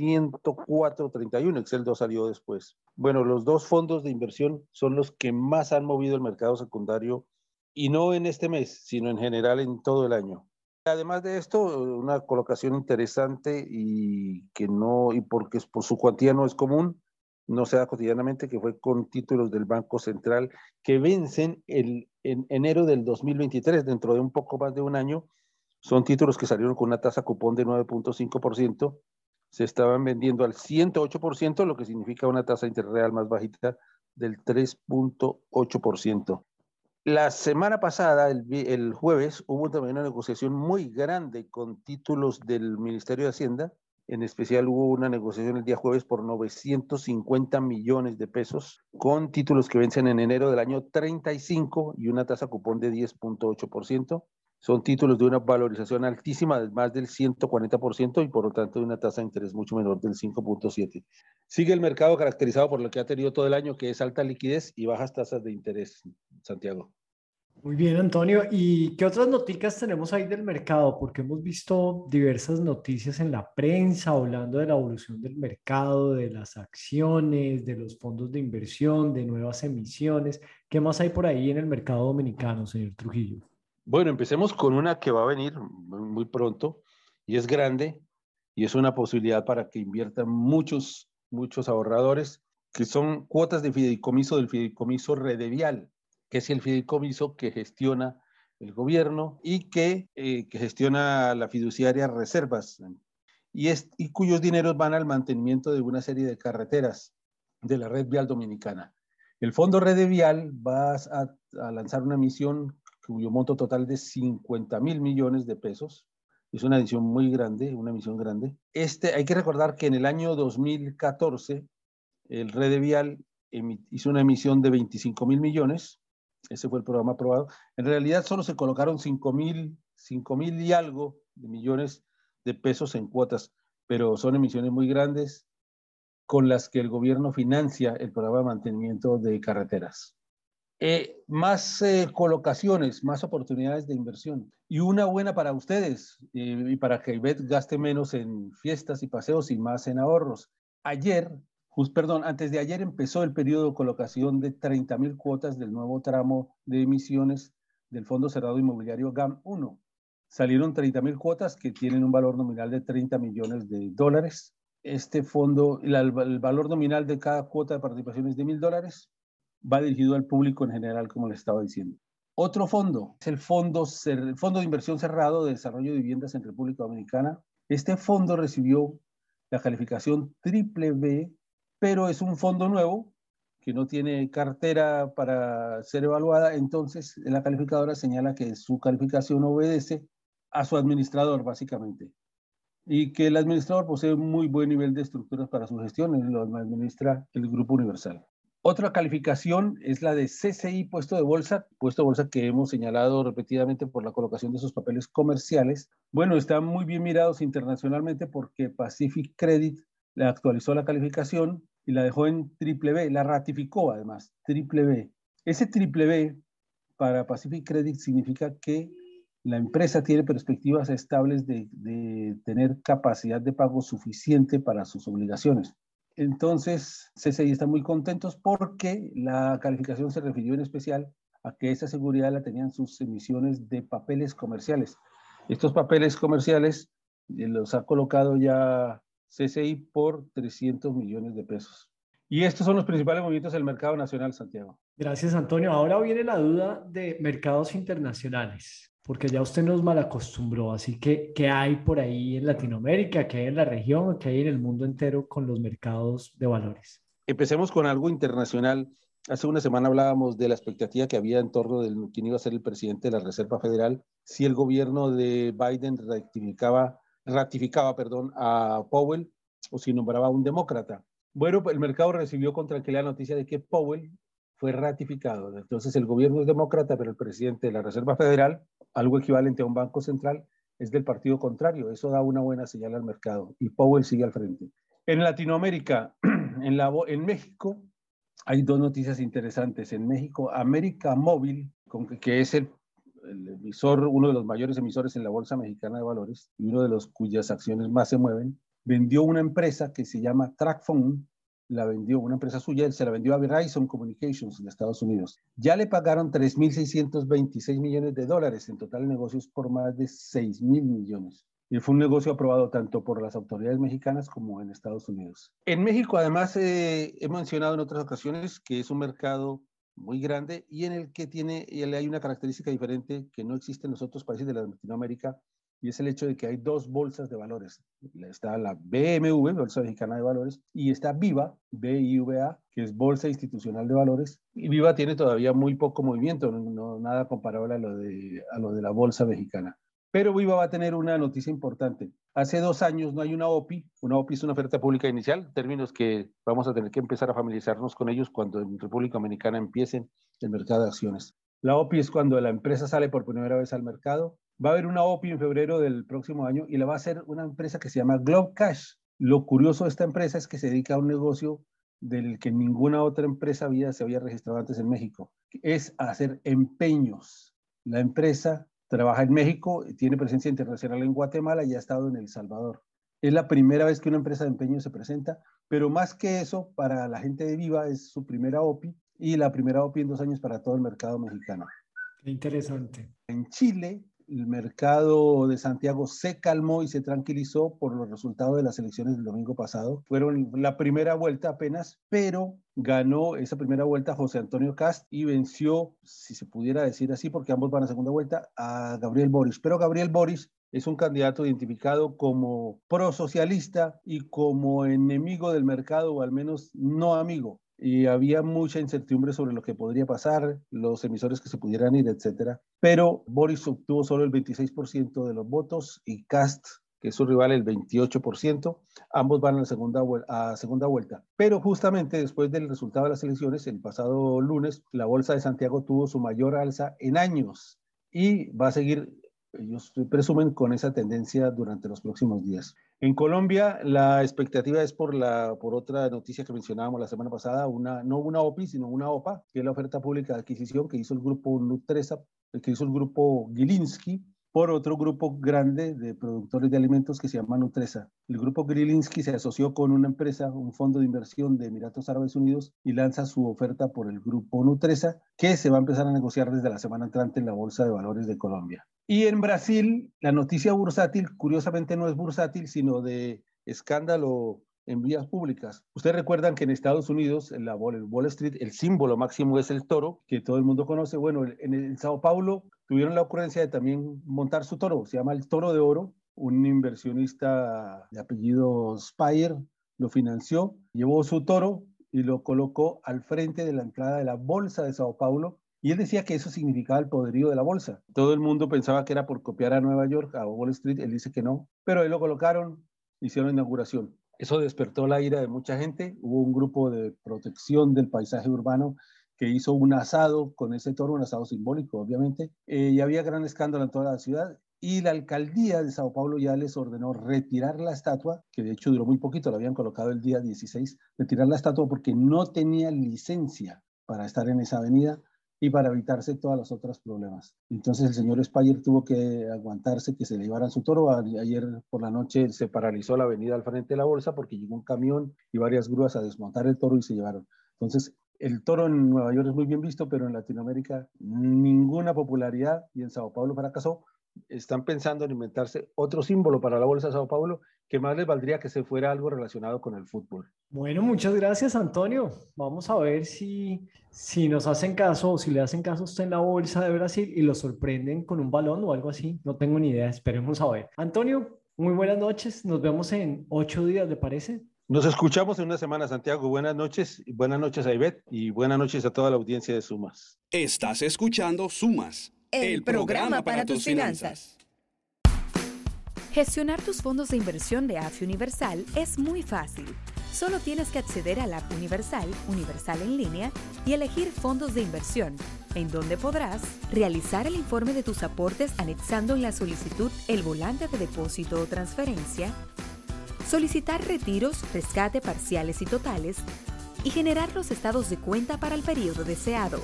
104,31. Excel 2 salió después. Bueno, los dos fondos de inversión son los que más han movido el mercado secundario, y no en este mes, sino en general en todo el año. Además de esto, una colocación interesante y porque por su cuantía no es común, no se da cotidianamente, que fue con títulos del Banco Central que vencen en enero del 2023, dentro de un poco más de un año. Son títulos que salieron con una tasa cupón de 9.5%, se estaban vendiendo al 108%, lo que significa una tasa interreal más bajita del 3.8%. La semana pasada, el jueves, hubo también una negociación muy grande con títulos del Ministerio de Hacienda, En especial hubo una negociación el día jueves por 950 millones de pesos con títulos que vencen en enero del año 35 y una tasa cupón de 10.8%. Son títulos de una valorización altísima, de más del 140% y por lo tanto de una tasa de interés mucho menor del 5.7%. Sigue el mercado caracterizado por lo que ha tenido todo el año, que es alta liquidez y bajas tasas de interés, Santiago.
Muy bien, Antonio. ¿Y qué otras noticias tenemos ahí del mercado? Porque hemos visto diversas noticias en la prensa hablando de la evolución del mercado, de las acciones, de los fondos de inversión, de nuevas emisiones. ¿Qué más hay por ahí en el mercado dominicano, señor Trujillo?
Bueno, empecemos con una que va a venir muy pronto y es grande y es una posibilidad para que inviertan muchos ahorradores, que son cuotas de fideicomiso del fideicomiso Redevial, que es el fideicomiso que gestiona el gobierno y que gestiona la fiduciaria Reservas y cuyos dineros van al mantenimiento de una serie de carreteras de la red vial dominicana. El Fondo Redevial va a lanzar una emisión cuyo monto total de 50.000 millones de pesos. Es una emisión muy grande, una emisión grande. Hay que recordar que en el año 2014 el Redevial hizo una emisión de 25.000 millones. Ese fue el programa aprobado. En realidad solo se colocaron 5.000 y algo de millones de pesos en cuotas, pero son emisiones muy grandes con las que el gobierno financia el programa de mantenimiento de carreteras. Más colocaciones, más oportunidades de inversión. Y una buena para ustedes y para que Ivette gaste menos en fiestas y paseos y más en ahorros. Antes de ayer empezó el periodo de colocación de 30.000 cuotas del nuevo tramo de emisiones del Fondo Cerrado Inmobiliario GAM1. Salieron 30.000 cuotas que tienen un valor nominal de $30 millones. Este fondo, el valor nominal de cada cuota de participación es de $1.000. Va dirigido al público en general, como les estaba diciendo. Otro fondo es el Fondo de Inversión Cerrado de Desarrollo de Viviendas en República Dominicana. Este fondo recibió la calificación BBB, pero es un fondo nuevo que no tiene cartera para ser evaluada, entonces la calificadora señala que su calificación obedece a su administrador, básicamente, y que el administrador posee un muy buen nivel de estructuras para su gestión, y lo administra el Grupo Universal. Otra calificación es la de CCI puesto de bolsa que hemos señalado repetidamente por la colocación de sus papeles comerciales. Bueno, están muy bien mirados internacionalmente porque Pacific Credit le actualizó la calificación y la dejó en BBB, la ratificó además, BBB. Ese BBB para Pacific Credit significa que la empresa tiene perspectivas estables de tener capacidad de pago suficiente para sus obligaciones. Entonces, CCI está muy contentos porque la calificación se refirió en especial a que esa seguridad la tenían sus emisiones de papeles comerciales. Estos papeles comerciales los ha colocado ya CCI por 300 millones de pesos. Y estos son los principales movimientos del mercado nacional, Santiago.
Gracias, Antonio. Ahora viene la duda de mercados internacionales, porque ya usted nos malacostumbró. Así que, ¿qué hay por ahí en Latinoamérica? ¿Qué hay en la región? ¿Qué hay en el mundo entero con los mercados de valores?
Empecemos con algo internacional. Hace una semana hablábamos de la expectativa que había en torno de quién iba a ser el presidente de la Reserva Federal, si el gobierno de Biden ratificaba a Powell o si nombraba a un demócrata. Bueno, el mercado recibió con tranquilidad la noticia de que Powell fue ratificado. Entonces el gobierno es demócrata, pero el presidente de la Reserva Federal, algo equivalente a un banco central, es del partido contrario. Eso da una buena señal al mercado y Powell sigue al frente. En Latinoamérica, en México, hay dos noticias interesantes. En México, América Móvil, que es el emisor, uno de los mayores emisores en la Bolsa Mexicana de Valores y uno de los cuyas acciones más se mueven, vendió una empresa que se llama TracFone, una empresa suya, se la vendió a Verizon Communications de Estados Unidos. Ya le pagaron $3.626 millones, en total negocios por más de 6.000 millones. Y fue un negocio aprobado tanto por las autoridades mexicanas como en Estados Unidos. En México, además, he mencionado en otras ocasiones que es un mercado muy grande y en el que hay una característica diferente que no existe en los otros países de Latinoamérica, y es el hecho de que hay dos bolsas de valores. Está la BMV, Bolsa Mexicana de Valores, y está Viva, BIVA, que es Bolsa Institucional de Valores. Y Viva tiene todavía muy poco movimiento, nada comparable a lo de la Bolsa Mexicana. Pero Viva va a tener una noticia importante. Hace 2 años no hay una OPI. Una OPI es una oferta pública inicial, términos que vamos a tener que empezar a familiarizarnos con ellos cuando en República Dominicana empiecen el mercado de acciones. La OPI es cuando la empresa sale por primera vez al mercado. Va a haber una OPI en febrero del próximo año y la va a hacer una empresa que se llama Globe Cash. Lo curioso de esta empresa es que se dedica a un negocio del que ninguna otra empresa se había registrado antes en México. Es hacer empeños. La empresa trabaja en México, tiene presencia internacional en Guatemala y ha estado en El Salvador. Es la primera vez que una empresa de empeños se presenta, pero más que eso, para la gente de Viva es su primera OPI y la primera OPI en 2 años para todo el mercado mexicano.
Qué interesante.
En Chile, el mercado de Santiago se calmó y se tranquilizó por los resultados de las elecciones del domingo pasado. Fueron la primera vuelta apenas, pero ganó esa primera vuelta José Antonio Kast y venció, si se pudiera decir así, porque ambos van a segunda vuelta, a Gabriel Boric. Pero Gabriel Boric es un candidato identificado como prosocialista y como enemigo del mercado, o al menos no amigo. Y había mucha incertidumbre sobre lo que podría pasar, los emisores que se pudieran ir, etcétera. Pero Boris obtuvo solo el 26% de los votos y Kast, que es su rival, el 28%. Ambos van a la segunda vuelta. Pero justamente después del resultado de las elecciones, el pasado lunes, la Bolsa de Santiago tuvo su mayor alza en años y va a seguir, ellos presumen, con esa tendencia durante los próximos días. En Colombia, la expectativa es por otra noticia que mencionábamos la semana pasada, no una OPI, sino una OPA, que es la oferta pública de adquisición que hizo el grupo Nutresa, que hizo el grupo Gilinski, por otro grupo grande de productores de alimentos que se llama Nutresa. El grupo Gilinski se asoció con una empresa, un fondo de inversión de Emiratos Árabes Unidos, y lanza su oferta por el grupo Nutresa, que se va a empezar a negociar desde la semana entrante en la Bolsa de Valores de Colombia. Y en Brasil, la noticia bursátil, curiosamente no es bursátil, sino de escándalo en vías públicas. Ustedes recuerdan que en Estados Unidos, en la Wall Street, el símbolo máximo es el toro, que todo el mundo conoce. Bueno, en Sao Paulo tuvieron la ocurrencia de también montar su toro, se llama el Toro de Oro. Un inversionista de apellido Speyer lo financió, llevó su toro y lo colocó al frente de la entrada de la Bolsa de Sao Paulo. Y él decía que eso significaba el poderío de la bolsa. Todo el mundo pensaba que era por copiar a Nueva York, a Wall Street. Él dice que no, pero ahí lo colocaron, hicieron inauguración. Eso despertó la ira de mucha gente. Hubo un grupo de protección del paisaje urbano que hizo un asado con ese toro, un asado simbólico, obviamente. Y había gran escándalo en toda la ciudad. Y la alcaldía de Sao Paulo ya les ordenó retirar la estatua, que de hecho duró muy poquito, la habían colocado el día 16, retirar la estatua porque no tenía licencia para estar en esa avenida y para evitarse todos los otros problemas. Entonces el señor Speyer tuvo que aguantarse que se le llevaran su toro. Ayer por la noche se paralizó la avenida al frente de la bolsa porque llegó un camión y varias grúas a desmontar el toro y se llevaron. Entonces el toro en Nueva York es muy bien visto, pero en Latinoamérica ninguna popularidad y en Sao Paulo fracasó. Están pensando en inventarse otro símbolo para la Bolsa de Sao Paulo que más les valdría que se fuera algo relacionado con el fútbol.
Bueno, muchas gracias, Antonio. Vamos a ver si nos hacen caso o si le hacen caso a usted en la Bolsa de Brasil y lo sorprenden con un balón o algo así. No tengo ni idea, esperemos a ver. Antonio, muy buenas noches. Nos vemos en 8 días, ¿le parece?
Nos escuchamos en una semana, Santiago. Buenas noches a Ivette y buenas noches a toda la audiencia de Sumas.
Estás escuchando Sumas, el programa para tus finanzas.
Gestionar tus fondos de inversión de AFI Universal es muy fácil. Solo tienes que acceder a la app Universal en línea y elegir fondos de inversión, en donde podrás realizar el informe de tus aportes anexando en la solicitud el volante de depósito o transferencia, solicitar retiros, rescate parciales y totales y generar los estados de cuenta para el periodo deseado.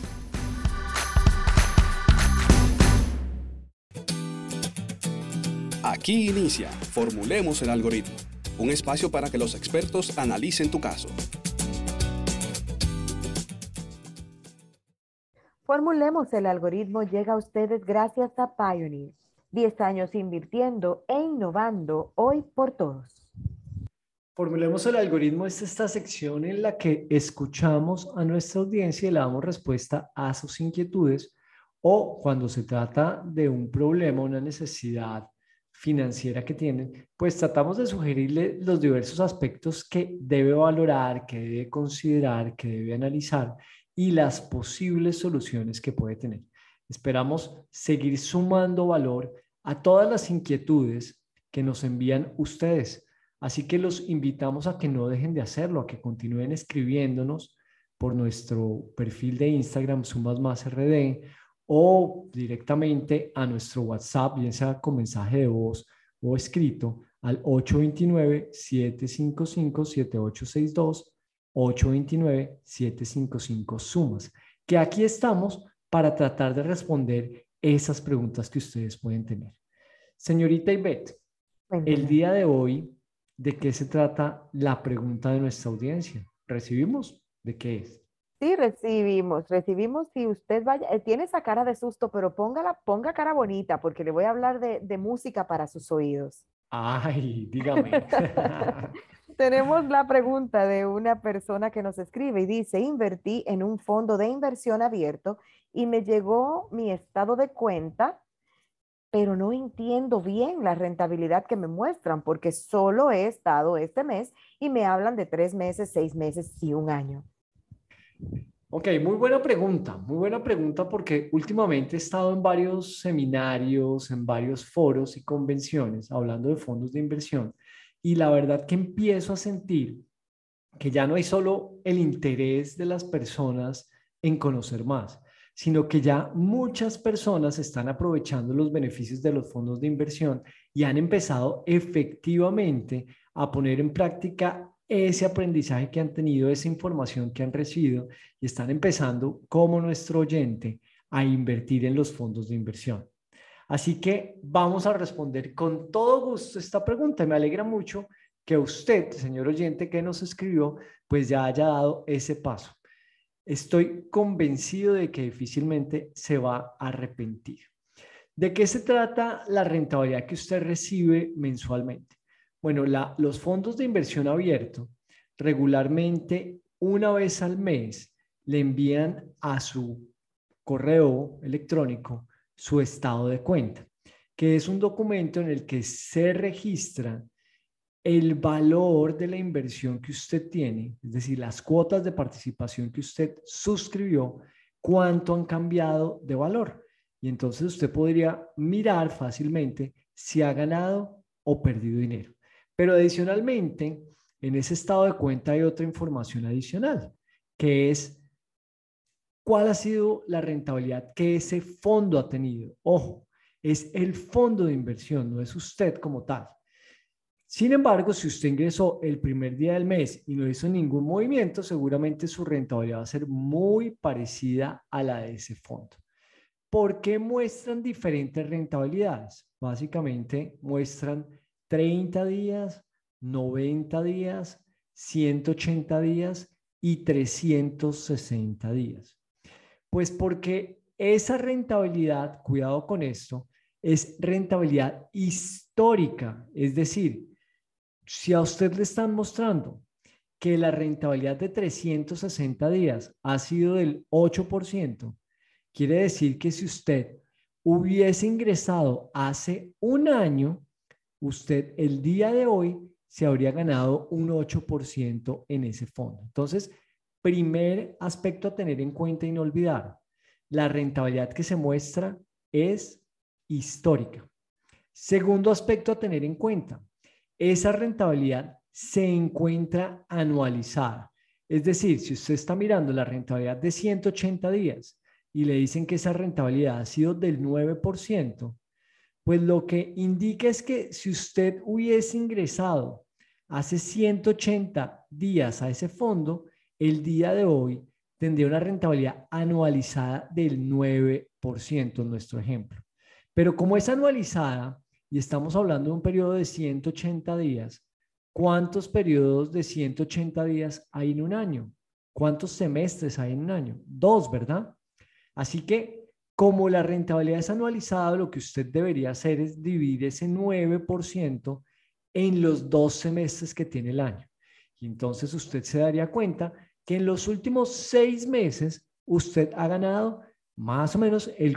Aquí inicia Formulemos el Algoritmo, un espacio para que los expertos analicen tu caso.
Formulemos el Algoritmo llega a ustedes gracias a Pioneer. 10 años invirtiendo e innovando hoy por todos.
Formulemos el Algoritmo es esta sección en la que escuchamos a nuestra audiencia y le damos respuesta a sus inquietudes o cuando se trata de un problema, una necesidad financiera que tienen, pues tratamos de sugerirle los diversos aspectos que debe valorar, que debe considerar, que debe analizar y las posibles soluciones que puede tener. Esperamos seguir sumando valor a todas las inquietudes que nos envían ustedes. Así que los invitamos a que no dejen de hacerlo, a que continúen escribiéndonos por nuestro perfil de Instagram, SumasMásRD, o directamente a nuestro WhatsApp, bien sea con mensaje de voz o escrito, al 829-755-7862, 829-755-SUMAS, que aquí estamos para tratar de responder esas preguntas que ustedes pueden tener. Señorita Ivette, el día de hoy, ¿de qué se trata la pregunta de nuestra audiencia? ¿Recibimos? ¿De qué es?
Sí, recibimos. Si usted vaya, tiene esa cara de susto, pero ponga cara bonita, porque le voy a hablar de música para sus oídos.
Ay, dígame.
Tenemos la pregunta de una persona que nos escribe y dice: invertí en un fondo de inversión abierto y me llegó mi estado de cuenta, pero no entiendo bien la rentabilidad que me muestran porque solo he estado este mes y me hablan de 3 meses, 6 meses y 1 año.
Ok, muy buena pregunta porque últimamente he estado en varios seminarios, en varios foros y convenciones hablando de fondos de inversión, y la verdad que empiezo a sentir que ya no hay solo el interés de las personas en conocer más, sino que ya muchas personas están aprovechando los beneficios de los fondos de inversión y han empezado efectivamente a poner en práctica ese aprendizaje que han tenido, esa información que han recibido, y están empezando, como nuestro oyente, a invertir en los fondos de inversión. Así que vamos a responder con todo gusto esta pregunta. Me alegra mucho que usted, señor oyente que nos escribió, pues ya haya dado ese paso. Estoy convencido de que difícilmente se va a arrepentir. ¿De qué se trata la rentabilidad que usted recibe mensualmente? Bueno, los fondos de inversión abierto regularmente una vez al mes le envían a su correo electrónico su estado de cuenta, que es un documento en el que se registra el valor de la inversión que usted tiene, es decir, las cuotas de participación que usted suscribió, cuánto han cambiado de valor. Y entonces usted podría mirar fácilmente si ha ganado o perdido dinero. Pero adicionalmente, en ese estado de cuenta hay otra información adicional, que es cuál ha sido la rentabilidad que ese fondo ha tenido. Ojo, es el fondo de inversión, no es usted como tal. Sin embargo, si usted ingresó el primer día del mes y no hizo ningún movimiento, seguramente su rentabilidad va a ser muy parecida a la de ese fondo. ¿Por qué muestran diferentes rentabilidades? Básicamente muestran 30 días, 90 días, 180 días y 360 días. Pues porque esa rentabilidad, cuidado con esto, es rentabilidad histórica. Es decir, si a usted le están mostrando que la rentabilidad de 360 días ha sido del 8%, quiere decir que si usted hubiese ingresado hace 1 año, usted el día de hoy se habría ganado un 8% en ese fondo. Entonces, primer aspecto a tener en cuenta y no olvidar, la rentabilidad que se muestra es histórica. Segundo aspecto a tener en cuenta, esa rentabilidad se encuentra anualizada. Es decir, si usted está mirando la rentabilidad de 180 días y le dicen que esa rentabilidad ha sido del 9%, pues lo que indica es que si usted hubiese ingresado hace 180 días a ese fondo, el día de hoy tendría una rentabilidad anualizada del 9% en nuestro ejemplo. Pero como es anualizada y estamos hablando de un periodo de 180 días, ¿cuántos periodos de 180 días hay en un año? ¿Cuántos semestres hay en un año? 2, ¿verdad? Así que como la rentabilidad es anualizada, lo que usted debería hacer es dividir ese 9% en los 2 semestres que tiene el año. Y entonces usted se daría cuenta que en los últimos 6 meses usted ha ganado más o menos el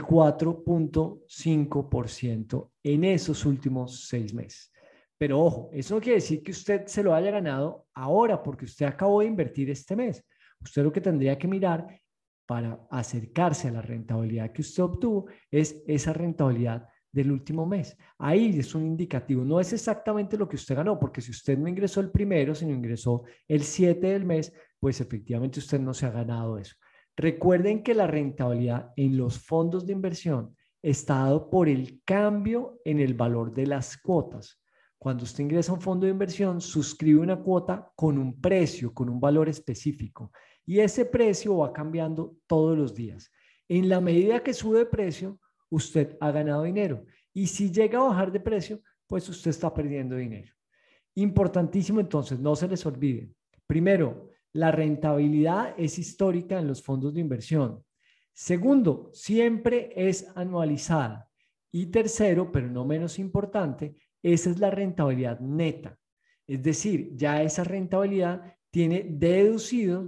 4.5% en esos últimos 6 meses. Pero ojo, eso no quiere decir que usted se lo haya ganado ahora porque usted acabó de invertir este mes. Usted lo que tendría que mirar para acercarse a la rentabilidad que usted obtuvo es esa rentabilidad del último mes. Ahí es un indicativo. No es exactamente lo que usted ganó, porque si usted no ingresó el primero, sino ingresó el 7 del mes, pues efectivamente usted no se ha ganado eso. Recuerden que la rentabilidad en los fondos de inversión está dado por el cambio en el valor de las cuotas. Cuando usted ingresa a un fondo de inversión, suscribe una cuota con un precio, con un valor específico. Y ese precio va cambiando todos los días. En la medida que sube de precio, usted ha ganado dinero. Y si llega a bajar de precio, pues usted está perdiendo dinero. Importantísimo entonces, no se les olvide. Primero, la rentabilidad es histórica en los fondos de inversión. Segundo, siempre es anualizada. Y tercero, pero no menos importante, esa es la rentabilidad neta. Es decir, ya esa rentabilidad tiene deducido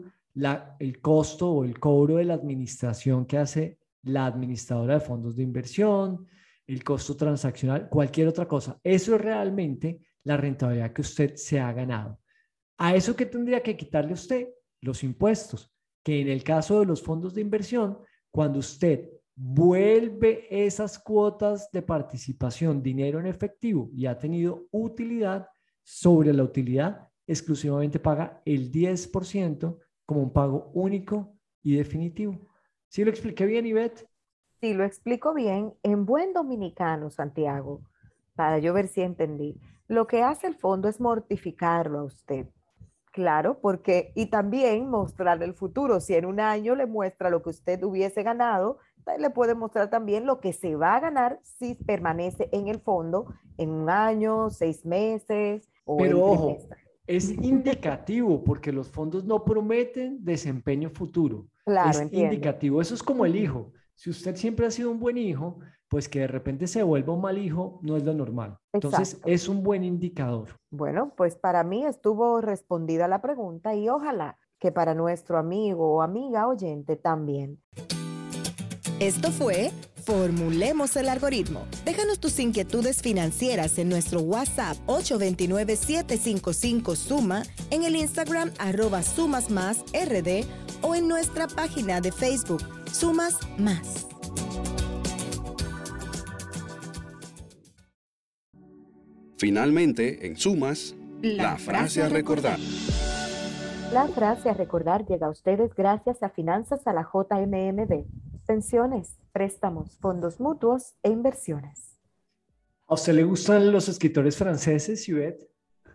el costo o el cobro de la administración que hace la administradora de fondos de inversión, el costo transaccional, cualquier otra cosa. Eso es realmente la rentabilidad que usted se ha ganado. ¿A eso qué tendría que quitarle usted? Los impuestos, que en el caso de los fondos de inversión, cuando usted vuelve esas cuotas de participación, dinero en efectivo, y ha tenido utilidad, sobre la utilidad exclusivamente paga el 10% como un pago único y definitivo. ¿Sí lo expliqué bien, Ivette?
Sí, lo explico bien. En buen dominicano, Santiago, para yo ver si entendí, lo que hace el fondo es mortificarlo a usted. Claro, porque, y también mostrarle el futuro. Si en un año le muestra lo que usted hubiese ganado, le puede mostrar también lo que se va a ganar si permanece en el fondo en un año, 6 meses o
Pero
el
ojo,
trimestre.
es indicativo porque los fondos no prometen desempeño futuro.
Claro,
Es
entiendo.
indicativo. Eso es como el hijo. Si usted siempre ha sido un buen hijo, pues que de repente se vuelva un mal hijo no es lo normal. Entonces,
Exacto.
es un buen indicador.
Bueno, pues para mí estuvo respondida la pregunta y ojalá que para nuestro amigo o amiga oyente también.
Esto fue Formulemos el Algoritmo. Déjanos tus inquietudes financieras en nuestro WhatsApp 829-755-SUMA, en el Instagram @sumasmásrd o en nuestra página de Facebook Sumas Más.
Finalmente, en Sumas, la frase a recordar.
La frase a recordar llega a ustedes gracias a Finanzas a la JMMB. Pensiones, préstamos, fondos mutuos e inversiones.
¿A usted le gustan los escritores franceses, Ivette?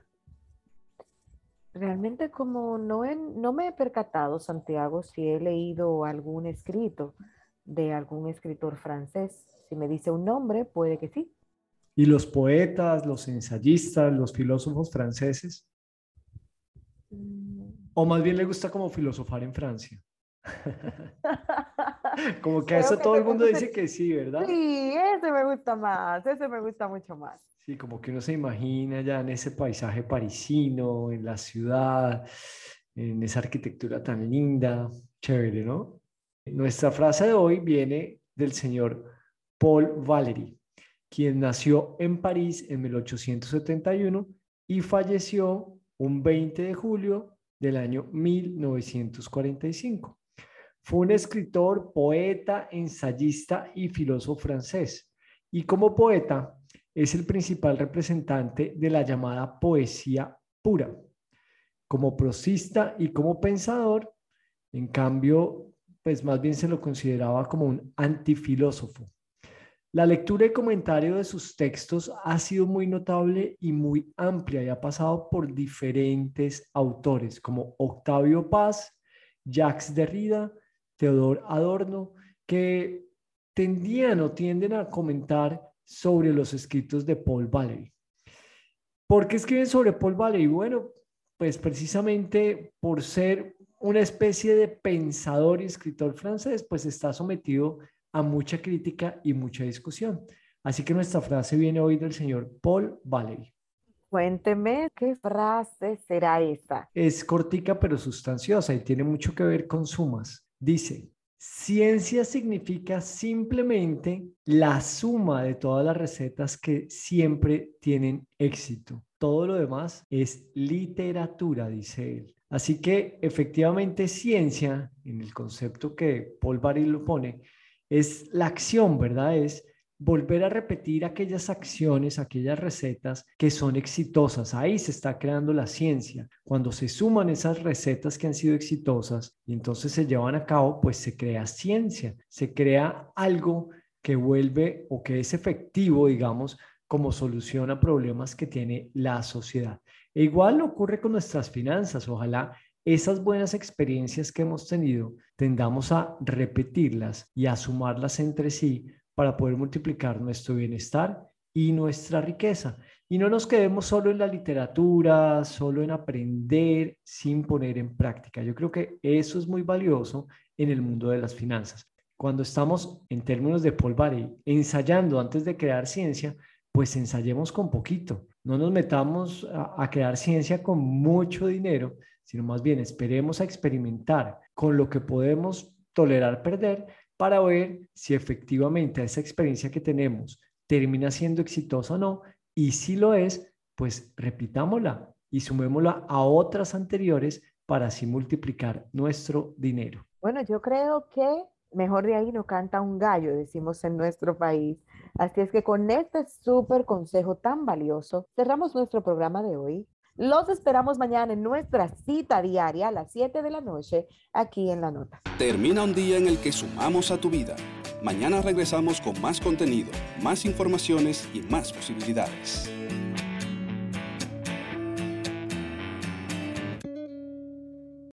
Realmente como no me he percatado, Santiago, si he leído algún escrito de algún escritor francés. Si me dice un nombre, puede que sí.
¿Y los poetas, los ensayistas, los filósofos franceses? ¿O más bien le gusta como filosofar en Francia? Como que a eso todo el mundo dice que sí, ¿verdad?
Sí, ese me gusta más, ese me gusta mucho más.
Sí, como que uno se imagina ya en ese paisaje parisino, en la ciudad, en esa arquitectura tan linda, chévere, ¿no? Nuestra frase de hoy viene del señor Paul Valéry, quien nació en París en 1871 y falleció un 20 de julio del año 1945. Fue un escritor, poeta, ensayista y filósofo francés. Y como poeta, es el principal representante de la llamada poesía pura. Como prosista y como pensador, en cambio, pues más bien se lo consideraba como un antifilósofo. La lectura y comentario de sus textos ha sido muy notable y muy amplia y ha pasado por diferentes autores como Octavio Paz, Jacques Derrida, Theodor Adorno, que tienden a comentar sobre los escritos de Paul Valéry. ¿Por qué escriben sobre Paul Valéry? Bueno, pues precisamente por ser una especie de pensador y escritor francés, pues está sometido a mucha crítica y mucha discusión. Así que nuestra frase viene hoy del señor Paul Valéry.
Cuénteme, ¿qué frase será esa?
Es cortica pero sustanciosa y tiene mucho que ver con sumas. Dice: ciencia significa simplemente la suma de todas las recetas que siempre tienen éxito. Todo lo demás es literatura, dice él. Así que efectivamente ciencia, en el concepto que Paul Valéry lo pone, es la acción, ¿verdad? Es volver a repetir aquellas acciones, aquellas recetas que son exitosas. Ahí se está creando la ciencia. Cuando se suman esas recetas que han sido exitosas y entonces se llevan a cabo, pues se crea ciencia, se crea algo que vuelve o que es efectivo, digamos, como solución a problemas que tiene la sociedad. E igual ocurre con nuestras finanzas. Ojalá esas buenas experiencias que hemos tenido tendamos a repetirlas y a sumarlas entre sí para poder multiplicar nuestro bienestar y nuestra riqueza. Y no nos quedemos solo en la literatura, solo en aprender sin poner en práctica. Yo creo que eso es muy valioso en el mundo de las finanzas. Cuando estamos, en términos de Paul Barry, ensayando antes de crear ciencia, pues ensayemos con poquito. No nos metamos a crear ciencia con mucho dinero, sino más bien esperemos a experimentar con lo que podemos tolerar perder para ver si efectivamente esa experiencia que tenemos termina siendo exitosa o no, y si lo es, pues repitámosla y sumémosla a otras anteriores para así multiplicar nuestro dinero.
Bueno, yo creo que mejor de ahí no canta un gallo, decimos en nuestro país. Así es que con este súper consejo tan valioso, cerramos nuestro programa de hoy. Los esperamos mañana en nuestra cita diaria a las 7 de la noche, aquí en La Nota.
Termina un día en el que sumamos a tu vida. Mañana regresamos con más contenido, más informaciones y más posibilidades.